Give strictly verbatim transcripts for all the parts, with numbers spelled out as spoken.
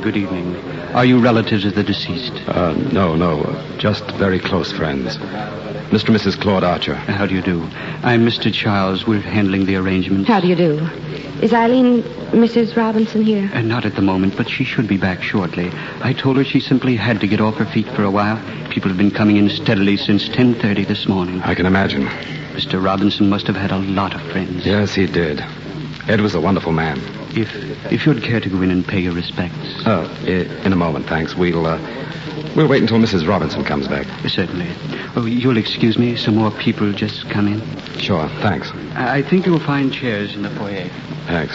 good evening. Are you relatives of the deceased? Uh, no, no. Just very close friends. Mister and Missus Claude Archer. How do you do? I'm Mister Charles. We're handling the arrangements. How do you do? Is Eileen Missus Robinson here? Uh, not at the moment, but she should be back shortly. I told her she simply had to get off her feet for a while. People have been coming in steadily since ten thirty this morning. I can imagine. Mister Robinson must have had a lot of friends. Yes, he did. Ed was a wonderful man. If if you'd care to go in and pay your respects. Oh, in a moment, thanks. We'll, uh, we'll wait until Missus Robinson comes back. Certainly. Oh, you'll excuse me. Some more people just come in. Sure, thanks. I, I think you'll find chairs in the foyer. Thanks.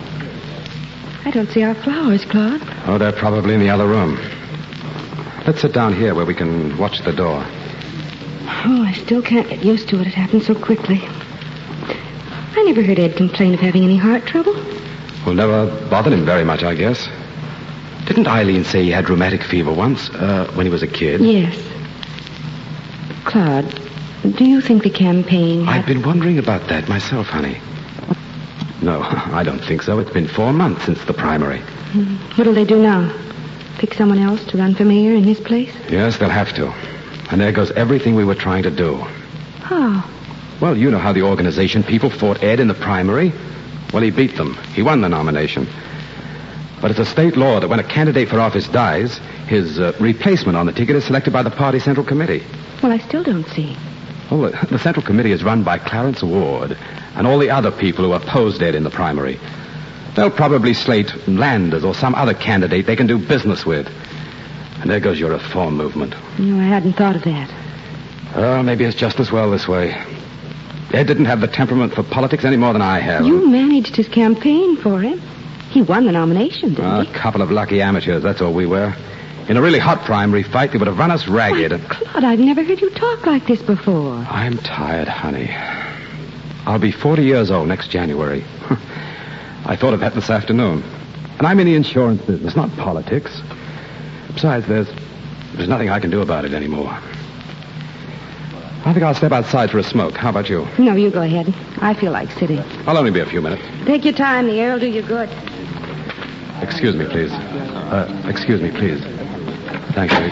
I don't see our flowers, Claude. Oh, they're probably in the other room. Let's sit down here where we can watch the door. Oh, I still can't get used to it. It happened so quickly. I never heard Ed complain of having any heart trouble. Well, never bothered him very much, I guess. Didn't Eileen say he had rheumatic fever once, uh, when he was a kid? Yes. Claude, do you think the campaign had... I've been wondering about that myself, honey. No, I don't think so. It's been four months since the primary. Hmm. What'll they do now? Pick someone else to run for mayor in his place? Yes, they'll have to. And there goes everything we were trying to do. How? Well, you know how the organization people fought Ed in the primary. Well, he beat them. He won the nomination. But it's a state law that when a candidate for office dies, his uh, replacement on the ticket is selected by the party central committee. Well, I still don't see. Well, the, the central committee is run by Clarence Ward and all the other people who opposed Ed in the primary. They'll probably slate Landers or some other candidate they can do business with. And there goes your reform movement. No, I hadn't thought of that. Oh, maybe it's just as well this way. Ed didn't have the temperament for politics any more than I have. You managed his campaign for him. He won the nomination, didn't oh, he? A couple of lucky amateurs, that's all we were. In a really hot primary fight, they would have run us ragged. Why, Claude, I've never heard you talk like this before. I'm tired, honey. I'll be forty years old next January. I thought of that this afternoon. And I'm in the insurance business, not politics. Besides, there's, there's nothing I can do about it anymore. I think I'll step outside for a smoke. How about you? No, you go ahead. I feel like sitting. I'll only be a few minutes. Take your time. The air will do you good. Excuse me, please. Uh, excuse me, please. Thank you.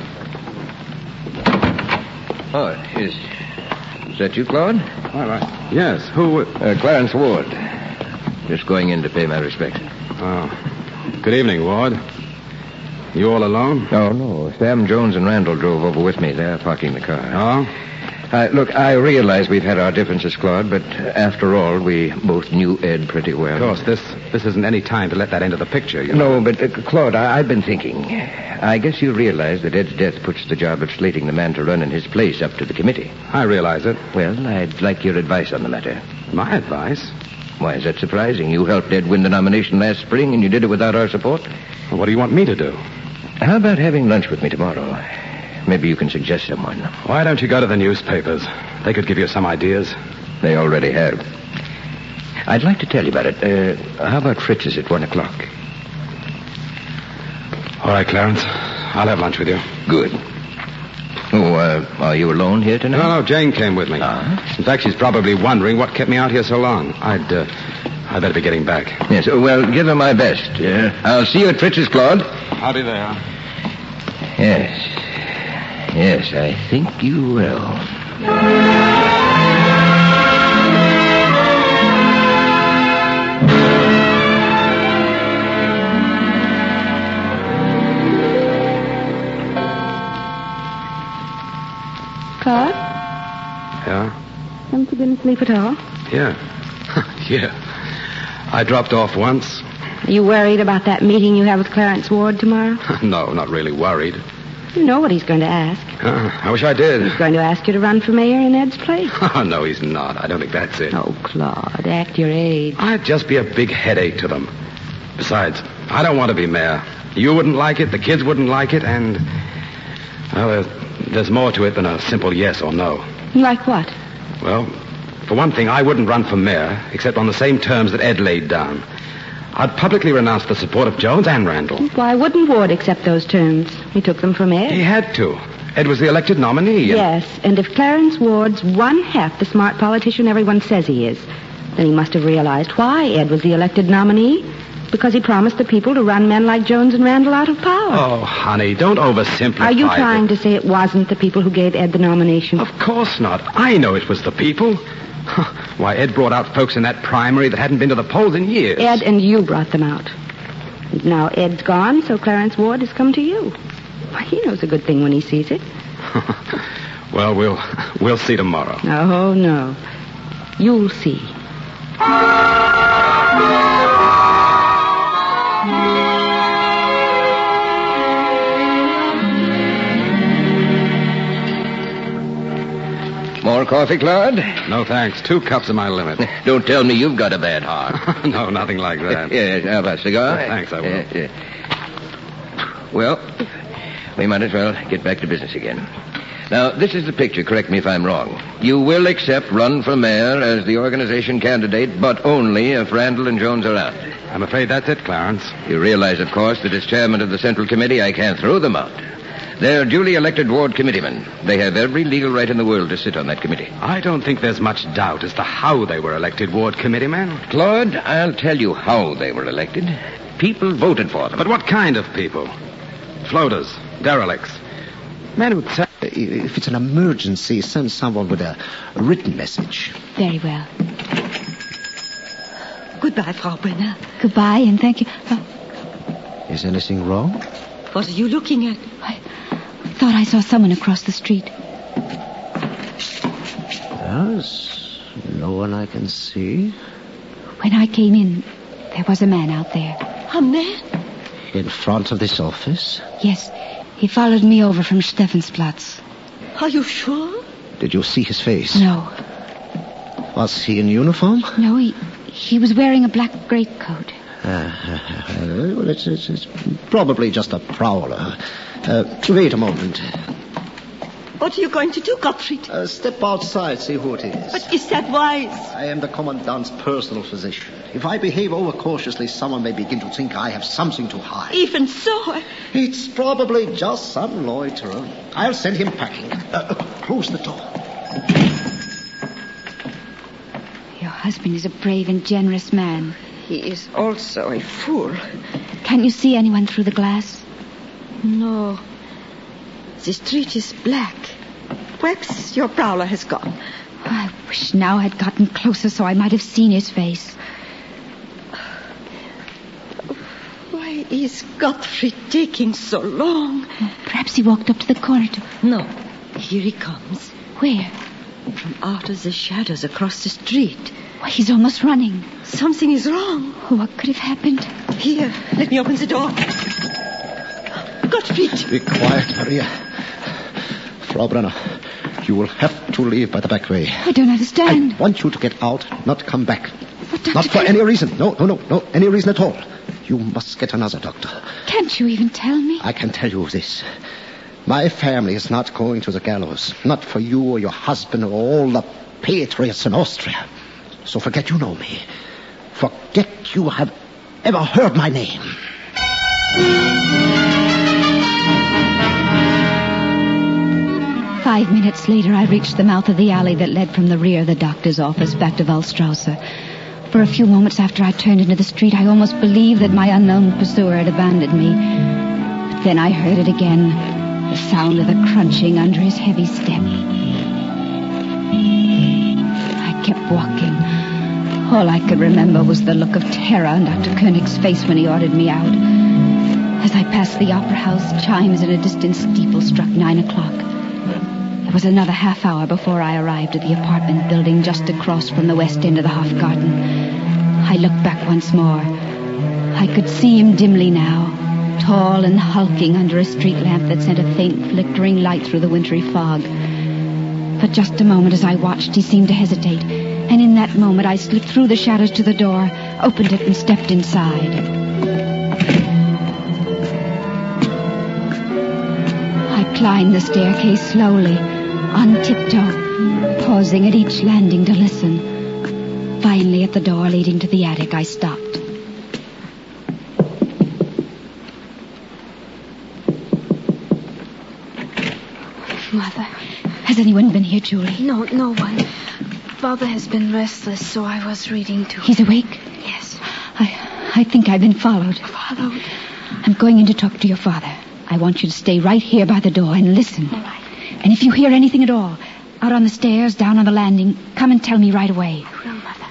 Oh, is, is that you, Claude? All right. Yes, who... Uh, Clarence Ward. Just going in to pay my respects. Oh. Good evening, Ward. You all alone? Oh, no. Sam Jones and Randall drove over with me. They're parking the car. Oh? Uh, look, I realize we've had our differences, Claude, but after all, we both knew Ed pretty well. Of course, this this isn't any time to let that into the picture, you know. No, but, uh, Claude, I, I've been thinking. I guess you realize that Ed's death puts the job of slating the man to run in his place up to the committee. I realize it. Well, I'd like your advice on the matter. My advice? Why is that surprising? You helped Ed win the nomination last spring, and you did it without our support. Well, what do you want me to do? How about having lunch with me tomorrow? Maybe you can suggest someone. Why don't you go to the newspapers? They could give you some ideas. They already have. I'd like to tell you about it. Uh, how about Fritz's at one o'clock? All right, Clarence. I'll have lunch with you. Good. Oh, uh, are you alone here tonight? No, no, Jane came with me. Uh-huh. In fact, she's probably wondering what kept me out here so long. I'd, uh, I'd better be getting back. Yes, well, give her my best. Uh, I'll see you at Fritz's, Claude. I'll be there. Yes. Yes, I think you will. Claude? Yeah? Haven't you been asleep at all? Yeah. yeah. I dropped off once. Are you worried about that meeting you have with Clarence Ward tomorrow? No, not really worried. You know what he's going to ask. Uh, I wish I did. He's going to ask you to run for mayor in Ed's place. Oh, no, he's not. I don't think that's it. Oh, Claude, act your age. I'd just be a big headache to them. Besides, I don't want to be mayor. You wouldn't like it, the kids wouldn't like it, and... Well, there's, there's more to it than a simple yes or no. Like what? Well, for one thing, I wouldn't run for mayor, except on the same terms that Ed laid down. I'd publicly renounce the support of Jones and Randall. Why wouldn't Ward accept those terms? He took them from Ed. He had to. Ed was the elected nominee. And... Yes, and if Clarence Ward's one half the smart politician everyone says he is, then he must have realized why Ed was the elected nominee. because he promised the people to run men like Jones and Randall out of power. Oh, honey, don't oversimplify Are you trying it. to say it wasn't the people who gave Ed the nomination? Of course not. I know it was the people. Why, Ed brought out folks in that primary that hadn't been to the polls in years. Ed and you brought them out. And now Ed's gone, so Clarence Ward has come to you. Why, he knows a good thing when he sees it. Well, we'll we'll see tomorrow. Oh, no. You'll see. More coffee, Claude? No, thanks. Two cups are my limit. Don't tell me you've got a bad heart. No, nothing like that. Yes, how about a cigar? Oh, thanks, I will. Yes, yes. Well, we might as well get back to business again. Now, this is the picture. Correct me if I'm wrong. You will accept run for mayor as the organization candidate, but only if Randall and Jones are out. I'm afraid that's it, Clarence. You realize, of course, that as chairman of the Central Committee, I can't throw them out. They're duly elected ward committeemen. They have every legal right in the world to sit on that committee. I don't think there's much doubt as to how they were elected ward committeemen. Claude, I'll tell you how they were elected. People voted for them. But what kind of people? Floaters, derelicts, men who... T- If it's an emergency, send someone with a, a written message. Very well. Goodbye, Frau Brenner. Goodbye, and thank you. Oh, Is anything wrong? What are you looking at? I thought I saw someone across the street. There's no one I can see. When I came in, there was a man out there. A man? In front of this office? Yes, he followed me over from Stephansplatz. Are you sure? Did you see his face? No, Was he in uniform? no, he he was wearing a black greatcoat. Uh, uh, well, it's, it's, it's probably just a prowler. Uh, wait a moment. What are you going to do, Gottfried? Uh, step outside, see who it is. But is that wise? I am the commandant's personal physician. If I behave overcautiously, someone may begin to think I have something to hide. Even so, It's probably just some loiterer. I'll send him packing. Uh, uh, close the door. Your husband is a brave and generous man. he is also a fool. Can you see anyone through the glass? No. The street is black. Perhaps your prowler has gone. I wish now I'd gotten closer so I might have seen his face. Why is Gottfried taking so long? Perhaps he walked up to the corridor. No. Here he comes. Where? From out of the shadows across the street. Why, he's almost running. Something is wrong. Oh, what could have happened? Here, let me open the door. Gottfried! Be quiet, Maria. Frau Brenner, you will have to leave by the back way. I don't understand. I want you to get out, not come back. But, Doctor, Not for can't- any reason. No, no, no, no, any reason at all. You must get another doctor. Can't you even tell me? I can tell you this. My family is not going to the gallows. Not for you or your husband or all the patriots in Austria. So forget you know me. Forget you have ever heard my name. Five minutes later, I reached the mouth of the alley that led from the rear of the doctor's office back to Waldstrasse. For a few moments after I turned into the street, I almost believed that my unknown pursuer had abandoned me. But then I heard it again, the sound of the crunching under his heavy step. I kept walking. All I could remember was the look of terror on Doctor Koenig's face when he ordered me out. As I passed the opera house, chimes in a distant steeple struck nine o'clock. It was another half hour before I arrived at the apartment building just across from the west end of the Hofgarten. I looked back once more. I could see him dimly now, tall and hulking under a street lamp that sent a faint flickering light through the wintry fog. For just a moment as I watched, he seemed to hesitate, and in that moment I slipped through the shadows to the door, opened it, and stepped inside. I climbed the staircase slowly, on tiptoe, pausing at each landing to listen. Finally, at the door leading to the attic, I stopped. Mother. Has anyone been here, Julie? No, no one. Father has been restless, so I was reading to him. He's awake? Yes. I, I think I've been followed. Followed? I'm going in to talk to your father. I want you to stay right here by the door and listen. All right. And if you hear anything at all, out on the stairs, down on the landing, come and tell me right away. I will, Mother.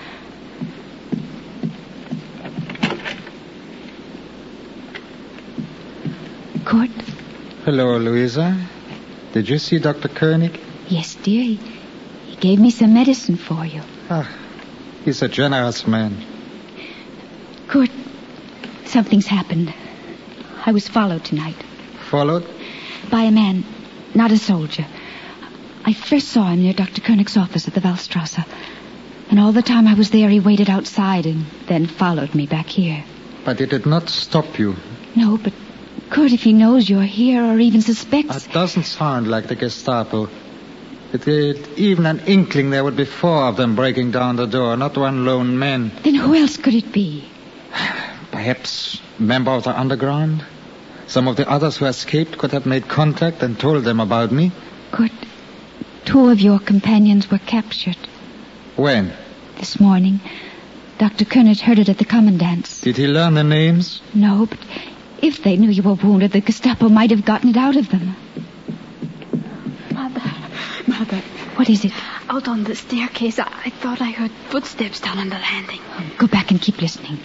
Kurt? Hello, Louisa. Did you see Doctor Koenig? Yes, dear. He, he gave me some medicine for you. Ah, he's a generous man. Kurt, something's happened. I was followed tonight. Followed? By a man, not a soldier. I first saw him near Doctor Koenig's office at the Waldstrasse. And all the time I was there, he waited outside and then followed me back here. But he did not stop you. No, but Kurt, if he knows you're here or even suspects... It doesn't sound like the Gestapo. It had even an inkling there would be four of them breaking down the door, not one lone man. Then who else could it be? Perhaps a member of the underground? Some of the others who escaped could have made contact and told them about me. Kurt, two of your companions were captured. When? This morning. Doctor Koenig heard it at the commandant's. Did he learn the names? No, but if they knew you were wounded, the Gestapo might have gotten it out of them. Mother. Mother. What is it? Out on the staircase, I, I thought I heard footsteps down on the landing. Go back and keep listening.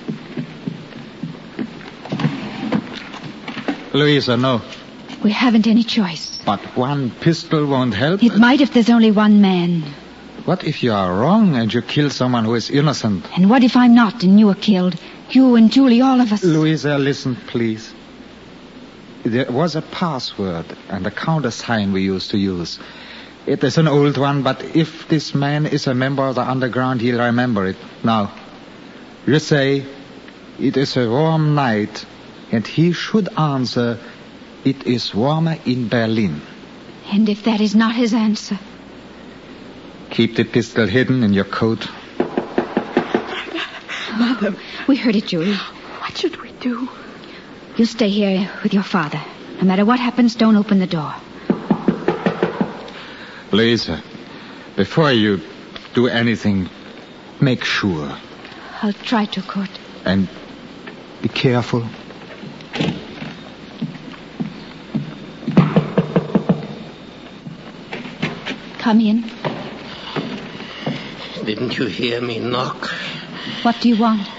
Louisa, no. We haven't any choice. But one pistol won't help? It might if there's only one man. What if you are wrong and you kill someone who is innocent? And what if I'm not and you are killed? You and Julie, all of us. Louisa, listen, please. There was a password and a countersign we used to use. It is an old one, but if this man is a member of the underground, he'll remember it. Now, you say, it is a warm night, and he should answer, it is warmer in Berlin. And if that is not his answer? Keep the pistol hidden in your coat. Mother. We heard it, Julie. What should we do? You stay here with your father. No matter what happens, don't open the door. Louisa, before you do anything, make sure. I'll try to, Kurt. And be careful. Come in. Didn't you hear me knock? What do you want?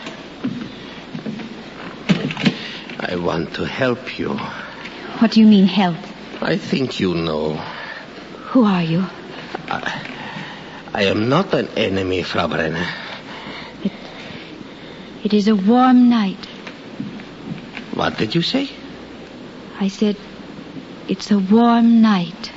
I want to help you. What do you mean, help? I think you know. Who are you? I, I am not an enemy, Frau Brenner. It, it is a warm night. What did you say? I said, it's a warm night.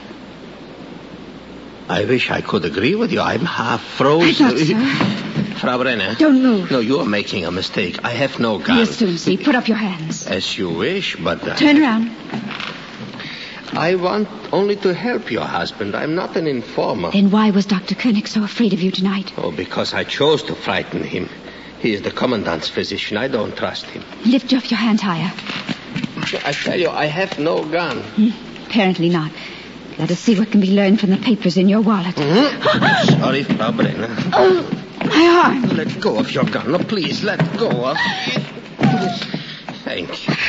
I wish I could agree with you. I'm half frozen. I'm not, sir. Frau Brenner. Don't move. No, you are making a mistake. I have no gun. You'll soon see. Put up your hands. As you wish, but... Uh, Turn around. I want only to help your husband. I'm not an informer. Then why was Doctor Koenig so afraid of you tonight? Oh, because I chose to frighten him. He is the commandant's physician. I don't trust him. Lift up your hands higher. I tell you, I have no gun. Hmm, apparently not. Let us see what can be learned from the papers in your wallet. Mm-hmm. Sorry, Frau Brenner. Oh, my arm. Let go of your gun. No, please, let go of it. Thank you.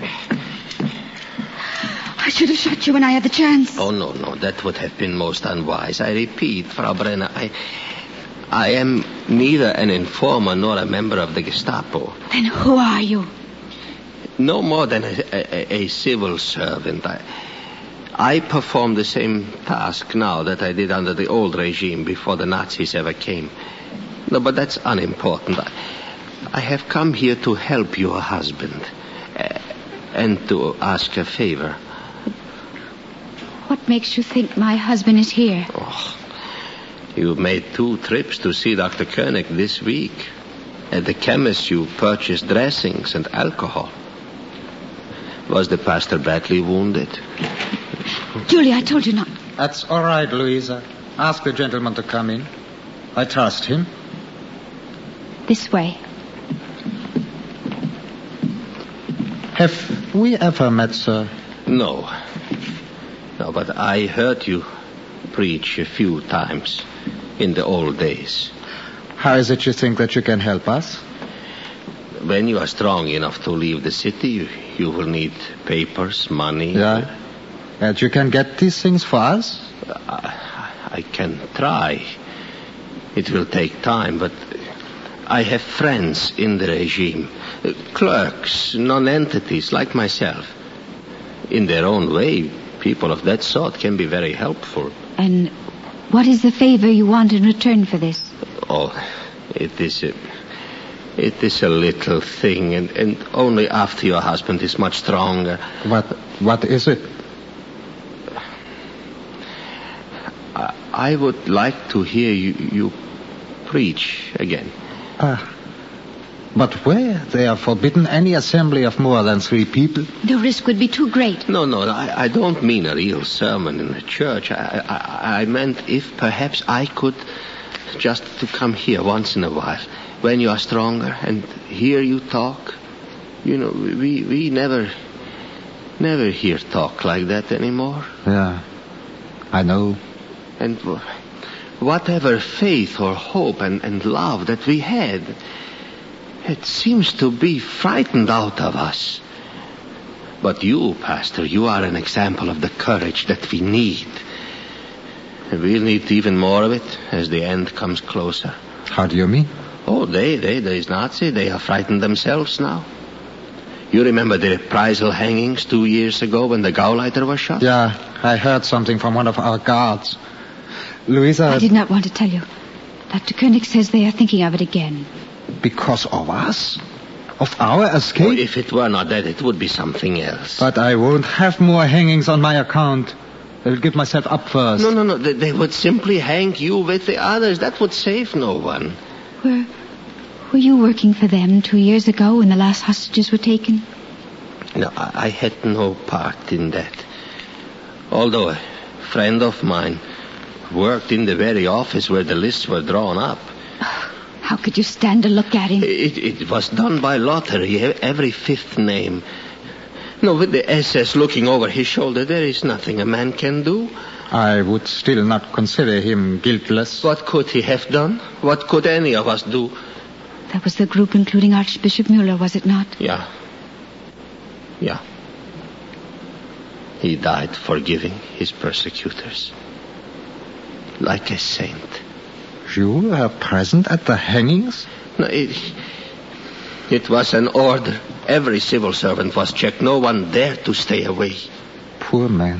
I should have shot you when I had the chance. Oh, no, no. That would have been most unwise. I repeat, Frau Brenner, I... I am neither an informer nor a member of the Gestapo. Then who are you? No more than a, a, a civil servant. I... I perform the same task now that I did under the old regime before the Nazis ever came. No, but that's unimportant. I, I have come here to help your husband uh, and to ask a favor. What makes you think my husband is here? Oh, you made two trips to see Doctor Koenig this week. At the chemist, you purchased dressings and alcohol. Was the pastor badly wounded? Julie, I told you not. That's all right, Louisa. Ask the gentleman to come in. I trust him. This way. Have we ever met, sir? No. No, but I heard you preach a few times in the old days. How is it you think that you can help us? when you are strong enough to leave the city, you, you will need papers, money. Yeah. And you can get these things for us? I, I can try. It will take time, but I have friends in the regime. Uh, clerks, non-entities like myself. In their own way, people of that sort can be very helpful. And what is the favor you want in return for this? Oh, it is a, it is a little thing, and, and only after your husband is much stronger. What, what is it? I, I would like to hear you, you preach again. Ah. But where? They are forbidden any assembly of more than three people. The risk would be too great. No, no, I, I don't mean a real sermon in the church. I, I, I meant if perhaps I could just to come here once in a while, when you are stronger, and hear you talk. You know, we, we never, never hear talk like that anymore. Yeah, I know. And whatever faith or hope and, and love that we had, it seems to be frightened out of us. But you, Pastor, you are an example of the courage that we need. And we'll need even more of it as the end comes closer. How do you mean? Oh, they, they, these Nazi, they are frightened themselves now. You remember the reprisal hangings two years ago when the Gauleiter was shot? Yeah, I heard something from one of our guards. Louisa... I did not want to tell you. Doctor Koenig says they are thinking of it again. Because of us? Of our escape? Oh, if it were not that, it would be something else. But I won't have more hangings on my account. I will give myself up first. No, no, no. They, they would simply hang you with the others. That would save no one. Were, were you working for them two years ago when the last hostages were taken? No, I, I had no part in that. Although a friend of mine worked in the very office where the lists were drawn up. How could you stand to look at him? It, it was done by lottery, every fifth name. No, with the S S looking over his shoulder, there is nothing a man can do. I would still not consider him guiltless. What could he have done? What could any of us do? That was the group including Archbishop Mueller, was it not? Yeah. Yeah. He died forgiving his persecutors. Like a saint. You were present at the hangings? No, it, it was an order. Every civil servant was checked. No one dared to stay away. Poor man.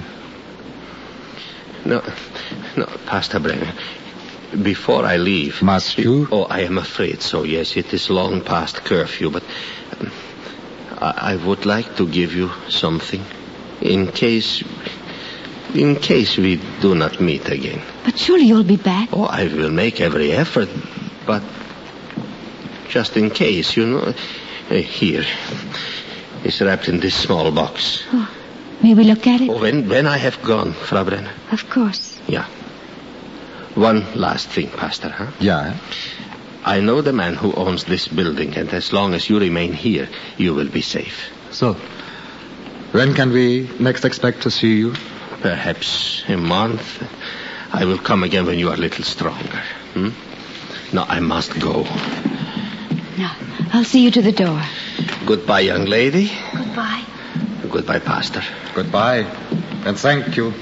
No, no, Pastor Brenner. Before I leave... Must you? Oh, I am afraid so, yes. It is long past curfew, but um, I, I would like to give you something in case... In case we do not meet again. But surely you'll be back. Oh, I will make every effort, but just in case, you know. Uh, here. It's wrapped in this small box. Oh, may we look at it? Oh, when, when I have gone, Frau Brenner. Of course. Yeah. One last thing, Pastor, huh? Yeah. I know the man who owns this building, and as long as you remain here, you will be safe. So, when can we next expect to see you? Perhaps a month. I will come again when you are a little stronger. Hmm? Now, I must go. No, I'll see you to the door. Goodbye, young lady. Goodbye. Goodbye, Pastor. Goodbye. And thank you.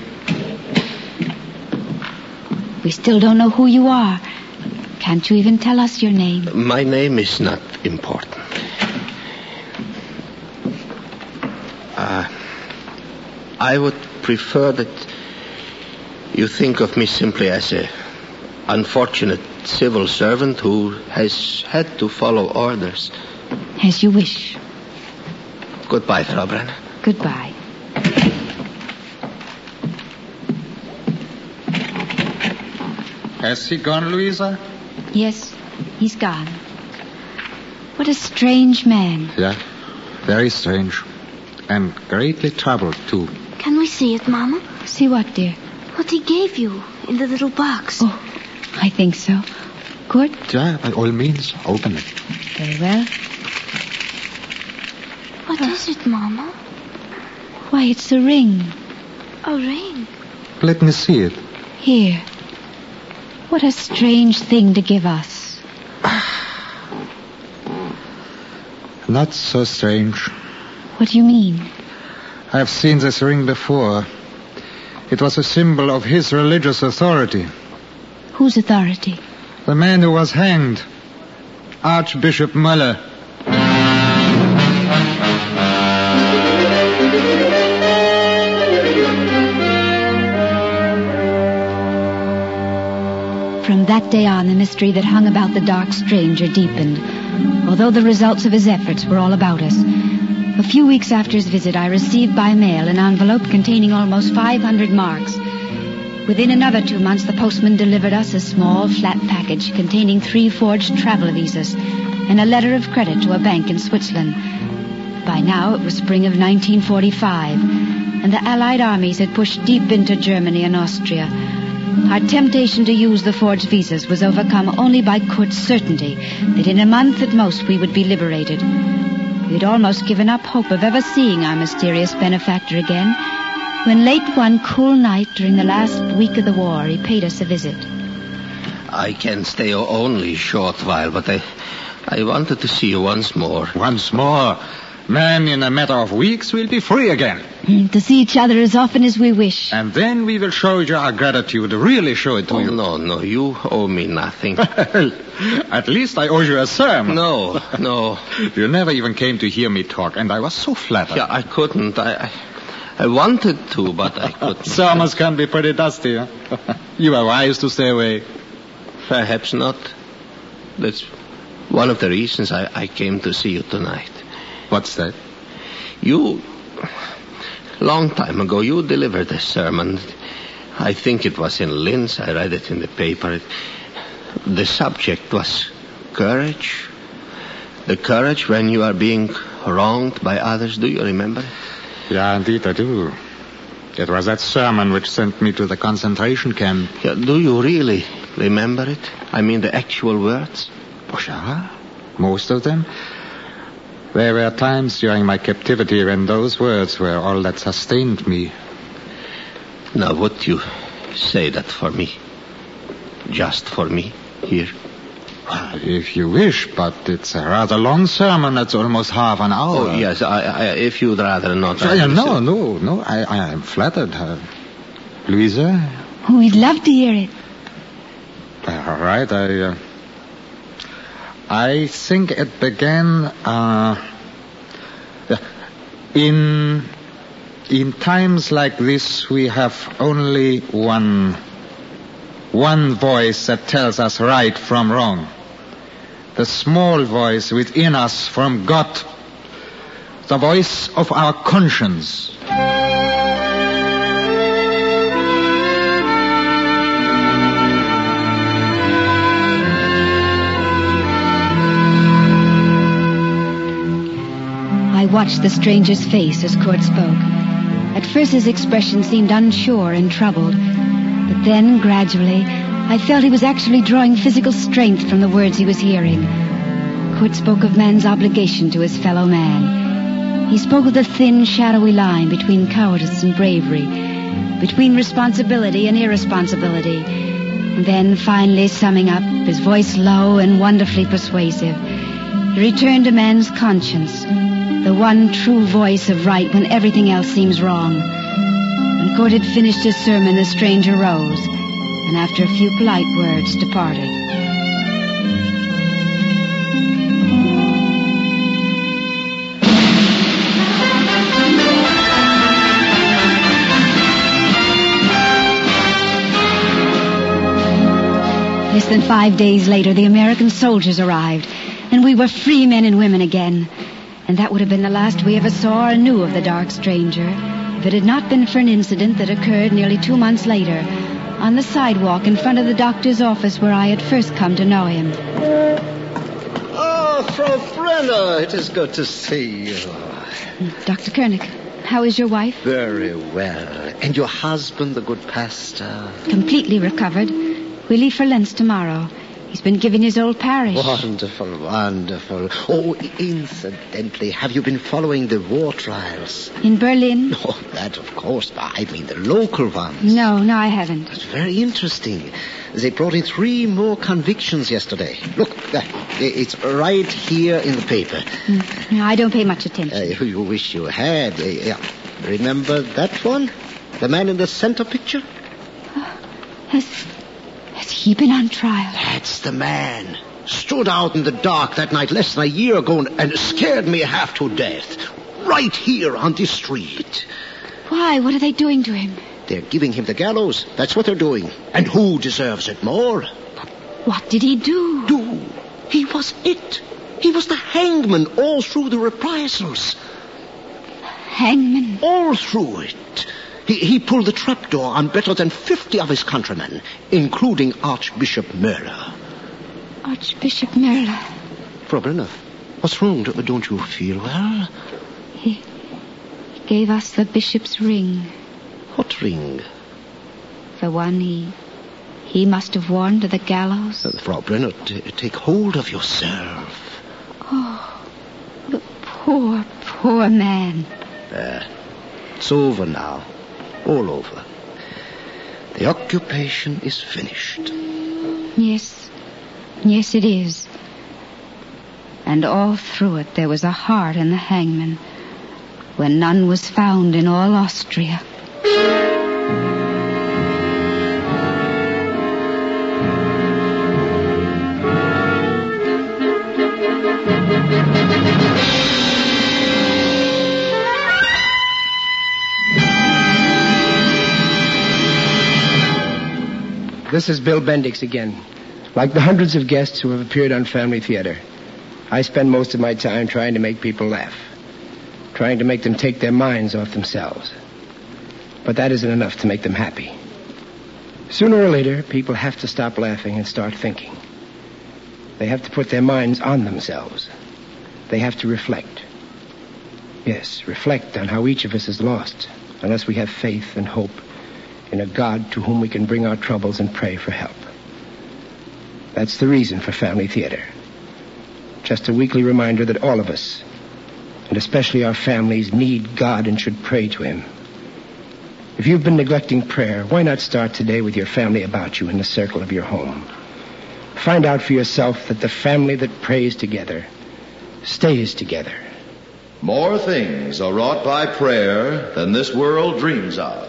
We still don't know who you are. Can't you even tell us your name? My name is not important. Uh, I would prefer that you think of me simply as a unfortunate civil servant who has had to follow orders. As you wish. Goodbye, Frau Brenner. Goodbye. Has he gone, Louisa? Yes, he's gone. What a strange man. Yeah, very strange. And greatly troubled, too. Can we see it, Mama? See what, dear? What he gave you in the little box. Oh, I think so. Good? Yeah, by all means, open it. Very well. What is it, Mama? Why, it's a ring. A ring? Let me see it. Here. What a strange thing to give us. Not so strange. What do you mean? I've seen this ring before. It was a symbol of his religious authority. Whose authority? The man who was hanged. Archbishop Muller. From that day on, the mystery that hung about the dark stranger deepened, although the results of his efforts were all about us. A few weeks after his visit, I received by mail an envelope containing almost five hundred marks. Within another two months, the postman delivered us a small, flat package containing three forged travel visas and a letter of credit to a bank in Switzerland. By now, it was spring of nineteen forty-five, and the Allied armies had pushed deep into Germany and Austria. Our temptation to use the forged visas was overcome only by Kurt's certainty that in a month at most we would be liberated. We had almost given up hope of ever seeing our mysterious benefactor again, when late one cool night during the last week of the war, he paid us a visit. I can stay only a short while, but I, I wanted to see you once more. Once more? Man, in a matter of weeks, we'll be free again. To see each other as often as we wish. And then we will show you our gratitude, really show it to oh, you. No, no, you owe me nothing. At least I owe you a sermon. No, no. You never even came to hear me talk, and I was so flattered. Yeah, I couldn't. I, I, I wanted to, but I couldn't. Sermons can be pretty dusty, huh? You are wise to stay away. Perhaps not. That's one of the reasons I, I came to see you tonight. What's that? You, long time ago, you delivered a sermon. I think it was in Linz. I read it in the paper. It, the subject was courage. The courage when you are being wronged by others. Do you remember it? Yeah, indeed I do. It was that sermon which sent me to the concentration camp. Yeah, do you really remember it? I mean the actual words? Oh, yeah. Most of them. There were times during my captivity when those words were all that sustained me. Now, would you say that for me? Just for me, here? Well, if you wish, but it's a rather long sermon. That's almost half an hour. Oh, yes, I, I, if you'd rather not. So, yeah, no, no, no, I, I am flattered. Uh, Louisa? Oh, we'd love to hear it. All right, I... Uh, I think it began uh, in in times like this we have only one one voice that tells us right from wrong. The small voice within us from God. The voice of our conscience. I watched the stranger's face as Kurt spoke. At first his expression seemed unsure and troubled. But then, gradually, I felt he was actually drawing physical strength from the words he was hearing. Kurt spoke of man's obligation to his fellow man. He spoke of the thin, shadowy line between cowardice and bravery, between responsibility and irresponsibility. And then, finally summing up, his voice low and wonderfully persuasive, he returned to man's conscience, the one true voice of right when everything else seems wrong. When Kurt had finished his sermon, the stranger rose, and after a few polite words, departed. Less than five days later, the American soldiers arrived, and we were free men and women again. And that would have been the last we ever saw or knew of the dark stranger, if it had not been for an incident that occurred nearly two months later on the sidewalk in front of the doctor's office where I had first come to know him. Oh, Frau Brenner, it is good to see you. Doctor Koenig, how is your wife? Very well. And your husband, the good pastor? Completely recovered. We leave for Linz tomorrow. He's been given his old parish. Wonderful, wonderful. Oh, incidentally, have you been following the war trials? In Berlin? Oh, that, of course. But I mean the local ones. No, no, I haven't. It's very interesting. They brought in three more convictions yesterday. Look, uh, it's right here in the paper. Mm, no, I don't pay much attention. Uh, you wish you had. Uh, yeah. Remember that one? The man in the center picture? Oh, has, has he been on trial? That's the man. Stood out in the dark that night less than a year ago and scared me half to death. Right here on this street. Why? What are they doing to him? They're giving him the gallows. That's what they're doing. And who deserves it more? What did he do? Do? He was it. He was the hangman all through the reprisals. Hangman? All through it. He, he pulled the trapdoor on better than fifty of his countrymen, including Archbishop Möller. Archbishop Möller? Frau Brenner, what's wrong? Don't you feel well? He, he gave us the bishop's ring. What ring? The one he... he must have worn to the gallows. Uh, Frau Brenner, t- take hold of yourself. Oh, the poor, poor man. There. It's over now. All over. The occupation is finished. Yes. Yes, it is. And all through it there was a heart in the hangman, when none was found in all Austria. This is Bill Bendix again. Like the hundreds of guests who have appeared on Family Theater, I spend most of my time trying to make people laugh, trying to make them take their minds off themselves. But that isn't enough to make them happy. Sooner or later, people have to stop laughing and start thinking. They have to put their minds on themselves. They have to reflect. Yes, reflect on how each of us is lost, unless we have faith and hope in a God to whom we can bring our troubles and pray for help. That's the reason for Family Theater. Just a weekly reminder that all of us, and especially our families, need God and should pray to Him. If you've been neglecting prayer, why not start today with your family about you in the circle of your home? Find out for yourself that the family that prays together stays together. More things are wrought by prayer than this world dreams of.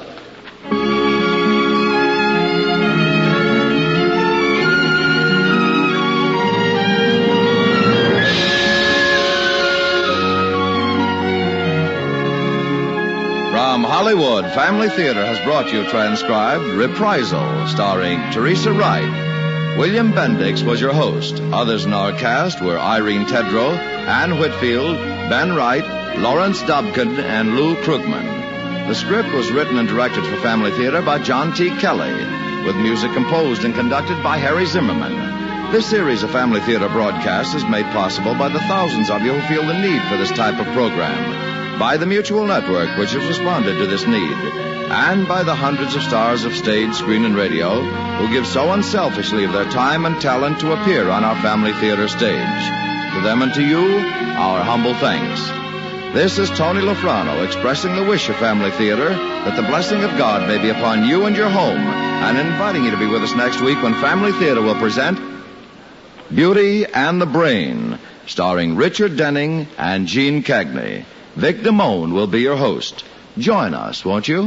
From Hollywood, Family Theater has brought you transcribed Reprisal, starring Teresa Wright. William Bendix was your host. Others in our cast were Irene Tedrow, Ann Whitfield, Ben Wright, Lawrence Dobkin, and Lou Krugman. The script was written and directed for Family Theater by John T. Kelly, with music composed and conducted by Harry Zimmerman. This series of Family Theater broadcasts is made possible by the thousands of you who feel the need for this type of program, by the Mutual Network, which has responded to this need, and by the hundreds of stars of stage, screen, and radio who give so unselfishly of their time and talent to appear on our Family Theater stage. To them and to you, our humble thanks. This is Tony Lofrano expressing the wish of Family Theater that the blessing of God may be upon you and your home, and inviting you to be with us next week when Family Theater will present Beauty and the Brain, starring Richard Denning and Gene Cagney. Vic Damone will be your host. Join us, won't you?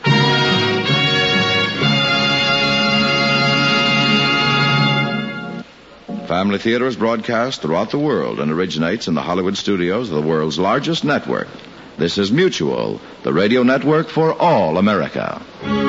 Family Theater is broadcast throughout the world and originates in the Hollywood studios of the world's largest network. This is Mutual, the radio network for all America.